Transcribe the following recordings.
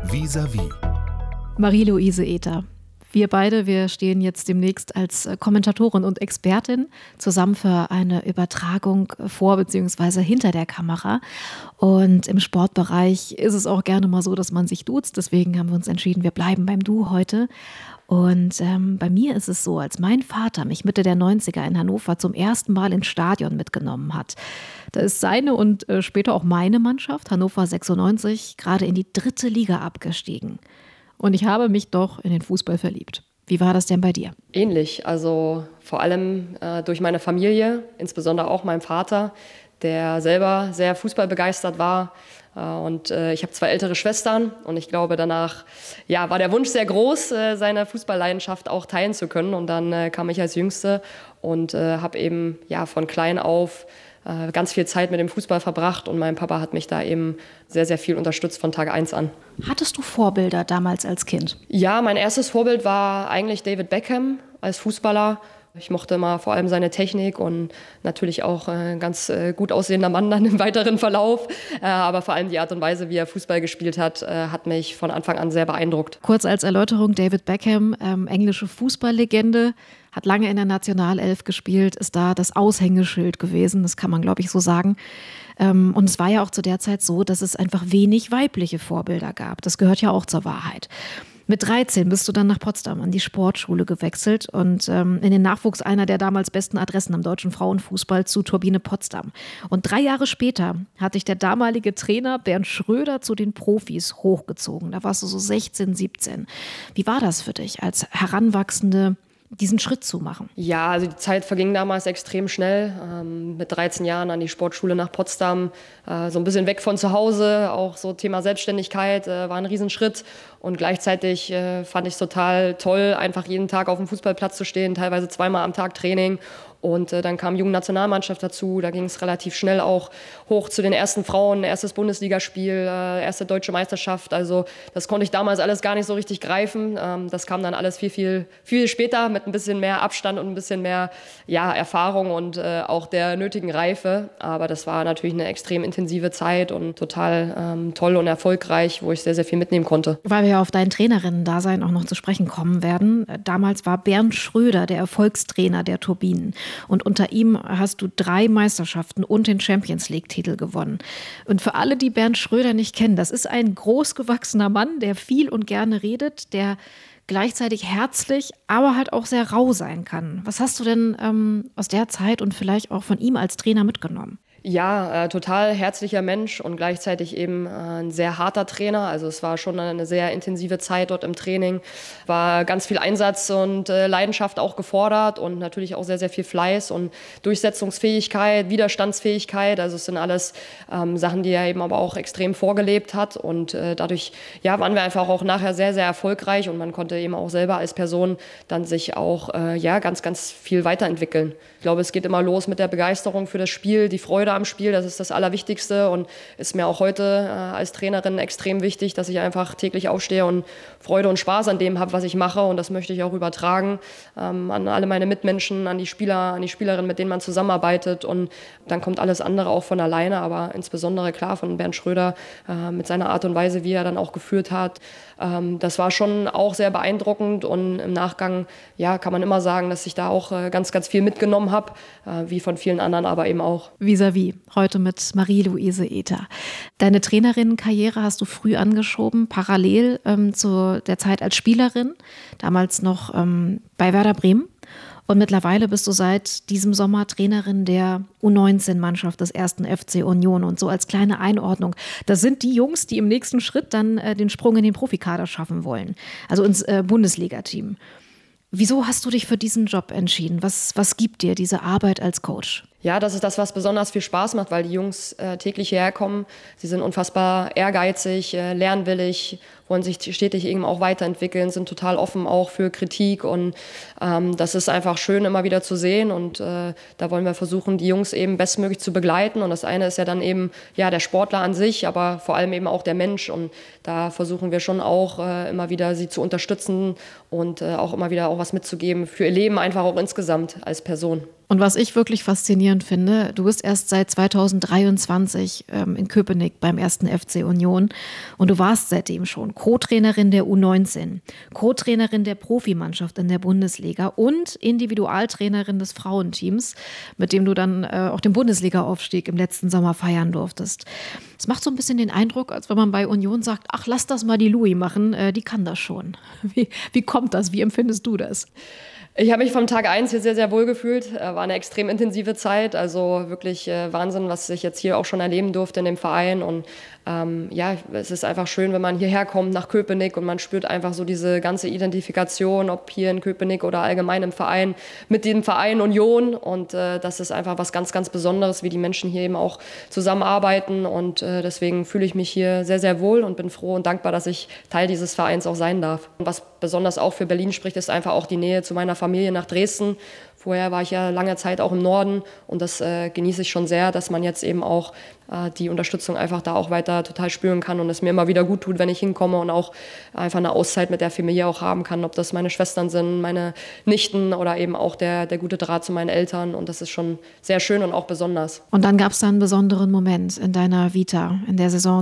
Vis-à-vis. Marie-Louise Ether. Wir stehen jetzt demnächst als Kommentatorin und Expertin zusammen für eine Übertragung vor bzw. hinter der Kamera. Und im Sportbereich ist es auch gerne mal so, dass man sich duzt. Deswegen haben wir uns entschieden, wir bleiben beim Du heute. Und bei mir ist es so, als mein Vater mich Mitte der 90er in Hannover zum ersten Mal ins Stadion mitgenommen hat, da ist seine und später auch meine Mannschaft, Hannover 96, gerade in die 3. Liga abgestiegen. Und ich habe mich doch in den Fußball verliebt. Wie war das denn bei dir? Ähnlich, also vor allem durch meine Familie, insbesondere auch meinem Vater, der selber sehr fußballbegeistert war. Und ich habe 2 ältere Schwestern und ich glaube, danach war der Wunsch sehr groß, seine Fußballleidenschaft auch teilen zu können. Und dann kam ich als Jüngste und habe eben von klein auf ganz viel Zeit mit dem Fußball verbracht und mein Papa hat mich da eben sehr, sehr viel unterstützt von Tag 1 an. Hattest du Vorbilder damals als Kind? Ja, mein erstes Vorbild war eigentlich David Beckham als Fußballer. Ich mochte immer vor allem seine Technik und natürlich auch ein ganz gut aussehender Mann dann im weiteren Verlauf. Aber vor allem die Art und Weise, wie er Fußball gespielt hat, hat mich von Anfang an sehr beeindruckt. Kurz als Erläuterung, David Beckham, englische Fußballlegende, hat lange in der Nationalelf gespielt, ist da das Aushängeschild gewesen, das kann man, glaube ich, so sagen. Und es war ja auch zu der Zeit so, dass es einfach wenig weibliche Vorbilder gab. Das gehört ja auch zur Wahrheit. Mit 13 bist du dann nach Potsdam an die Sportschule gewechselt und in den Nachwuchs einer der damals besten Adressen am deutschen Frauenfußball zu Turbine Potsdam. Und 3 Jahre später hat dich der damalige Trainer Bernd Schröder zu den Profis hochgezogen. Da warst du so 16, 17. Wie war das für dich als Heranwachsende, diesen Schritt zu machen? Ja, also die Zeit verging damals extrem schnell. Mit 13 Jahren an die Sportschule nach Potsdam, so ein bisschen weg von zu Hause, auch so Thema Selbstständigkeit war ein Riesenschritt. Und gleichzeitig fand ich es total toll, einfach jeden Tag auf dem Fußballplatz zu stehen, teilweise 2-mal am Tag Training. Und dann kam Jugendnationalmannschaft dazu, da ging es relativ schnell auch hoch zu den ersten Frauen, erstes Bundesligaspiel, erste deutsche Meisterschaft. Also das konnte ich damals alles gar nicht so richtig greifen. Das kam dann alles viel später mit ein bisschen mehr Abstand und ein bisschen mehr Erfahrung und auch der nötigen Reife. Aber das war natürlich eine extrem intensive Zeit und total toll und erfolgreich, wo ich sehr, sehr viel mitnehmen konnte. Weil wir ja auf dein Trainerinnen-Dasein auch noch zu sprechen kommen werden. Damals war Bernd Schröder der Erfolgstrainer der Turbinen. Und unter ihm hast du 3 Meisterschaften und den Champions-League-Titel gewonnen. Und für alle, die Bernd Schröder nicht kennen, das ist ein großgewachsener Mann, der viel und gerne redet, der gleichzeitig herzlich, aber halt auch sehr rau sein kann. Was hast du denn aus der Zeit und vielleicht auch von ihm als Trainer mitgenommen? Ja, total herzlicher Mensch und gleichzeitig eben ein sehr harter Trainer. Also es war schon eine sehr intensive Zeit dort im Training. War ganz viel Einsatz und Leidenschaft auch gefordert und natürlich auch sehr, sehr viel Fleiß und Durchsetzungsfähigkeit, Widerstandsfähigkeit. Also es sind alles Sachen, die er eben aber auch extrem vorgelebt hat. Und dadurch waren wir einfach auch nachher sehr, sehr erfolgreich und man konnte eben auch selber als Person dann sich auch ganz, ganz viel weiterentwickeln. Ich glaube, es geht immer los mit der Begeisterung für das Spiel, die Freude am Spiel, das ist das Allerwichtigste und ist mir auch heute als Trainerin extrem wichtig, dass ich einfach täglich aufstehe und Freude und Spaß an dem habe, was ich mache und das möchte ich auch übertragen an alle meine Mitmenschen, an die Spieler, an die Spielerinnen, mit denen man zusammenarbeitet und dann kommt alles andere auch von alleine, aber insbesondere klar von Bernd Schröder mit seiner Art und Weise, wie er dann auch geführt hat. Das war schon auch sehr beeindruckend und im Nachgang kann man immer sagen, dass ich da auch ganz, ganz viel mitgenommen habe, wie von vielen anderen aber eben auch. Vis-à-vis, heute mit Marie-Louise Ether. Deine Trainerinnenkarriere hast du früh angeschoben, parallel zu der Zeit als Spielerin, damals noch bei Werder Bremen. Und mittlerweile bist du seit diesem Sommer Trainerin der U19-Mannschaft des 1. FC Union. Und so als kleine Einordnung, das sind die Jungs, die im nächsten Schritt dann den Sprung in den Profikader schaffen wollen, also ins Bundesliga-Team. Wieso hast du dich für diesen Job entschieden? Was gibt dir diese Arbeit als Coach? Ja, das ist das, was besonders viel Spaß macht, weil die Jungs täglich hierher kommen. Sie sind unfassbar ehrgeizig, lernwillig, wollen sich stetig eben auch weiterentwickeln, sind total offen auch für Kritik und das ist einfach schön immer wieder zu sehen und da wollen wir versuchen, die Jungs eben bestmöglich zu begleiten und das eine ist ja dann eben der Sportler an sich, aber vor allem eben auch der Mensch und da versuchen wir schon auch immer wieder sie zu unterstützen und auch immer wieder auch was mitzugeben für ihr Leben, einfach auch insgesamt als Person. Und was ich wirklich faszinierend finde, du bist erst seit 2023 in Köpenick beim 1. FC Union und du warst seitdem schon Co-Trainerin der U19, Co-Trainerin der Profimannschaft in der Bundesliga und Individualtrainerin des Frauenteams, mit dem du dann auch den Bundesliga-Aufstieg im letzten Sommer feiern durftest. Es macht so ein bisschen den Eindruck, als wenn man bei Union sagt, ach, lass das mal die Louis machen, die kann das schon. Wie kommt das? Wie empfindest du das? Ich habe mich vom Tag 1 hier sehr, sehr wohl gefühlt. War eine extrem intensive Zeit, also wirklich Wahnsinn, was ich jetzt hier auch schon erleben durfte in dem Verein. Und ja, es ist einfach schön, wenn man hierher kommt nach Köpenick und man spürt einfach so diese ganze Identifikation, ob hier in Köpenick oder allgemein im Verein, mit dem Verein Union. Und das ist einfach was ganz, ganz Besonderes, wie die Menschen hier eben auch zusammenarbeiten. Und deswegen fühle ich mich hier sehr, sehr wohl und bin froh und dankbar, dass ich Teil dieses Vereins auch sein darf. Und was besonders auch für Berlin spricht, ist einfach auch die Nähe zu meiner Familie nach Dresden. Vorher war ich ja lange Zeit auch im Norden und das genieße ich schon sehr, dass man jetzt eben auch die Unterstützung einfach da auch weiter total spüren kann und es mir immer wieder gut tut, wenn ich hinkomme und auch einfach eine Auszeit mit der Familie auch haben kann, ob das meine Schwestern sind, meine Nichten oder eben auch der gute Draht zu meinen Eltern und das ist schon sehr schön und auch besonders. Und dann gab es da einen besonderen Moment in deiner Vita, in der Saison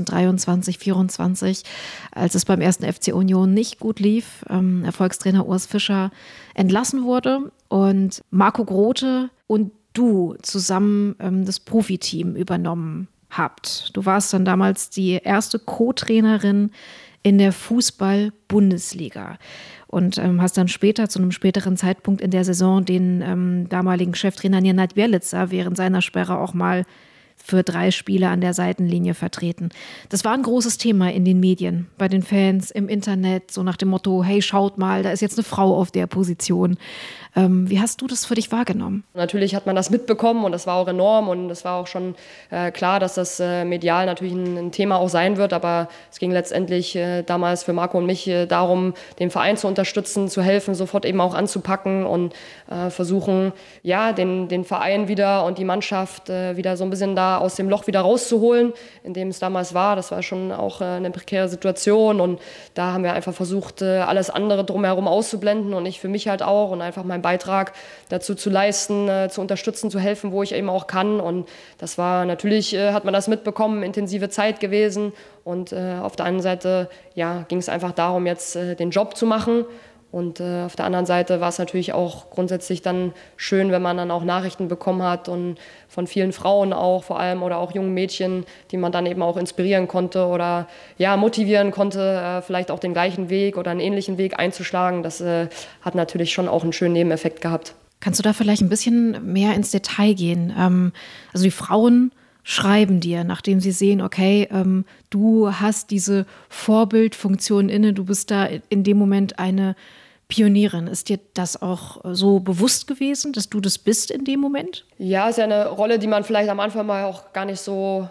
2023/24, als es beim 1. FC Union nicht gut lief, Erfolgstrainer Urs Fischer entlassen wurde und Marco Grote und du zusammen das Profiteam übernommen habt. Du warst dann damals die erste Co-Trainerin in der Fußball-Bundesliga und hast dann später, zu einem späteren Zeitpunkt in der Saison, den damaligen Cheftrainer Nenad Bjelica während seiner Sperre auch mal für 3 Spiele an der Seitenlinie vertreten. Das war ein großes Thema in den Medien, bei den Fans, im Internet, so nach dem Motto, hey, schaut mal, da ist jetzt eine Frau auf der Position. Wie hast du das für dich wahrgenommen? Natürlich hat man das mitbekommen und das war auch enorm und es war auch schon klar, dass das medial natürlich ein Thema auch sein wird, aber es ging letztendlich damals für Marco und mich darum, den Verein zu unterstützen, zu helfen, sofort eben auch anzupacken und versuchen, ja, den Verein wieder und die Mannschaft wieder so ein bisschen da aus dem Loch wieder rauszuholen, in dem es damals war. Das war schon auch eine prekäre Situation und da haben wir einfach versucht, alles andere drumherum auszublenden und ich für mich halt auch und einfach meinen Beitrag dazu zu leisten, zu unterstützen, zu helfen, wo ich eben auch kann und das war natürlich, hat man das mitbekommen, intensive Zeit gewesen und auf der einen Seite ja, ging es einfach darum, jetzt den Job zu machen. Und auf der anderen Seite war es natürlich auch grundsätzlich dann schön, wenn man dann auch Nachrichten bekommen hat und von vielen Frauen auch vor allem oder auch jungen Mädchen, die man dann eben auch inspirieren konnte oder ja, motivieren konnte, vielleicht auch den gleichen Weg oder einen ähnlichen Weg einzuschlagen. Das hat natürlich schon auch einen schönen Nebeneffekt gehabt. Kannst du da vielleicht ein bisschen mehr ins Detail gehen? Also die Frauen schreiben dir, nachdem sie sehen, okay, du hast diese Vorbildfunktion inne, du bist da in dem Moment eine Pionierin. Ist dir das auch so bewusst gewesen, dass du das bist in dem Moment? Ja, ist ja eine Rolle, die man vielleicht am Anfang mal auch gar nicht so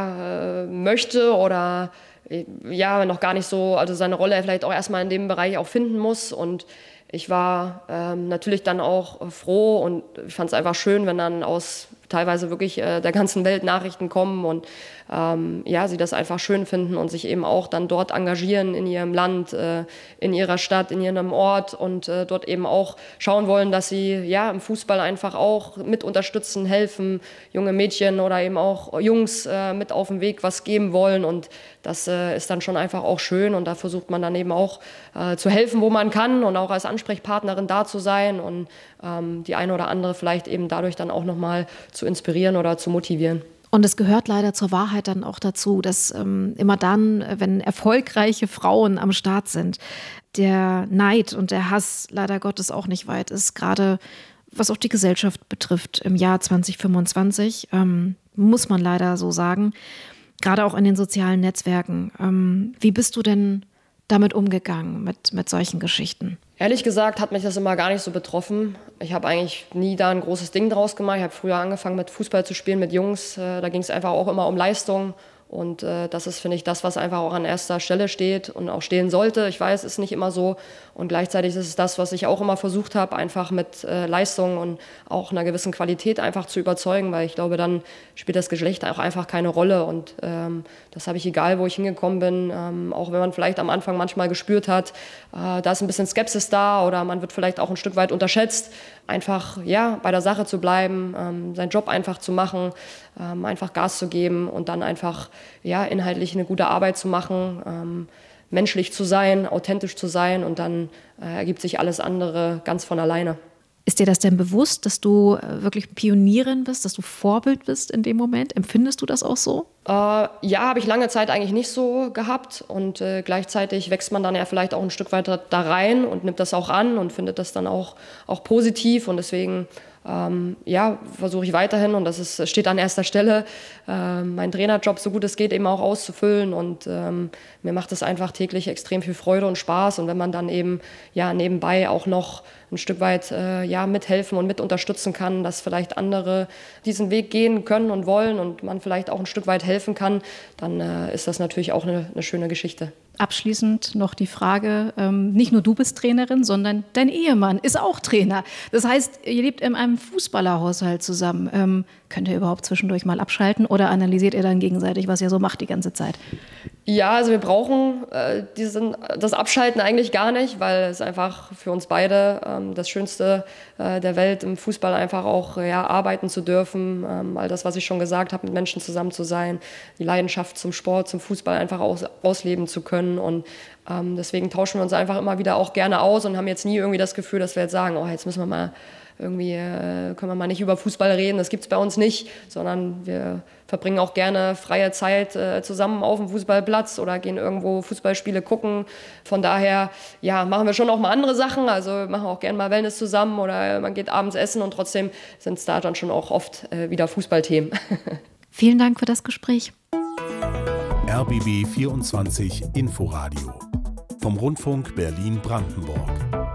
möchte oder ja, noch gar nicht so, also seine Rolle vielleicht auch erstmal in dem Bereich auch finden muss und ich war natürlich dann auch froh und ich fand es einfach schön, wenn dann aus teilweise wirklich der ganzen Welt Nachrichten kommen und sie das einfach schön finden und sich eben auch dann dort engagieren in ihrem Land, in ihrer Stadt, in ihrem Ort und dort eben auch schauen wollen, dass sie ja im Fußball einfach auch mit unterstützen, helfen, junge Mädchen oder eben auch Jungs mit auf den Weg was geben wollen und das ist dann schon einfach auch schön und da versucht man dann eben auch zu helfen, wo man kann und auch als Ansprechpartnerin da zu sein und die eine oder andere vielleicht eben dadurch dann auch nochmal zu inspirieren oder zu motivieren. Und es gehört leider zur Wahrheit dann auch dazu, dass immer dann, wenn erfolgreiche Frauen am Start sind, der Neid und der Hass leider Gottes auch nicht weit ist, gerade was auch die Gesellschaft betrifft im Jahr 2025, muss man leider so sagen, gerade auch in den sozialen Netzwerken. Wie bist du denn damit umgegangen, mit solchen Geschichten? Ehrlich gesagt hat mich das immer gar nicht so betroffen. Ich habe eigentlich nie da ein großes Ding draus gemacht. Ich habe früher angefangen mit Fußball zu spielen mit Jungs. Da ging es einfach auch immer um Leistung Und das ist, finde ich, das, was einfach auch an erster Stelle steht und auch stehen sollte. Ich weiß, es ist nicht immer so. Und gleichzeitig ist es das, was ich auch immer versucht habe, einfach mit Leistung und auch einer gewissen Qualität einfach zu überzeugen, weil ich glaube, dann spielt das Geschlecht auch einfach keine Rolle. Und das habe ich, egal wo ich hingekommen bin, auch wenn man vielleicht am Anfang manchmal gespürt hat, da ist ein bisschen Skepsis da oder man wird vielleicht auch ein Stück weit unterschätzt, einfach bei der Sache zu bleiben, seinen Job einfach zu machen, einfach Gas zu geben und dann einfach inhaltlich eine gute Arbeit zu machen, menschlich zu sein, authentisch zu sein und dann ergibt sich alles andere ganz von alleine. Ist dir das denn bewusst, dass du wirklich Pionierin bist, dass du Vorbild bist in dem Moment? Empfindest du das auch so? Ja, habe ich lange Zeit eigentlich nicht so gehabt und gleichzeitig wächst man dann ja vielleicht auch ein Stück weiter da rein und nimmt das auch an und findet das dann auch positiv und deswegen versuche ich weiterhin und steht an erster Stelle, meinen Trainerjob so gut es geht eben auch auszufüllen und mir macht es einfach täglich extrem viel Freude und Spaß und wenn man dann eben nebenbei auch noch ein Stück weit mithelfen und mit unterstützen kann, dass vielleicht andere diesen Weg gehen können und wollen und man vielleicht auch ein Stück weit helfen kann, dann ist das natürlich auch eine schöne Geschichte. Abschließend noch die Frage, nicht nur du bist Trainerin, sondern dein Ehemann ist auch Trainer. Das heißt, ihr lebt in einem Fußballerhaushalt zusammen. Könnt ihr überhaupt zwischendurch mal abschalten oder analysiert ihr dann gegenseitig, was ihr so macht die ganze Zeit? Ja, also wir brauchen das Abschalten eigentlich gar nicht, weil es einfach für uns beide das Schönste der Welt im Fußball einfach auch arbeiten zu dürfen. All das, was ich schon gesagt habe, mit Menschen zusammen zu sein, die Leidenschaft zum Sport, zum Fußball einfach ausleben zu können. Und deswegen tauschen wir uns einfach immer wieder auch gerne aus und haben jetzt nie irgendwie das Gefühl, dass wir jetzt sagen, oh, jetzt müssen wir mal irgendwie können wir mal nicht über Fußball reden, das gibt es bei uns nicht, sondern wir verbringen auch gerne freie Zeit zusammen auf dem Fußballplatz oder gehen irgendwo Fußballspiele gucken. Von daher, machen wir schon auch mal andere Sachen, also wir machen auch gerne mal Wellness zusammen oder man geht abends essen und trotzdem sind es da dann schon auch oft wieder Fußballthemen. Vielen Dank für das Gespräch. RBB 24 Inforadio vom Rundfunk Berlin-Brandenburg.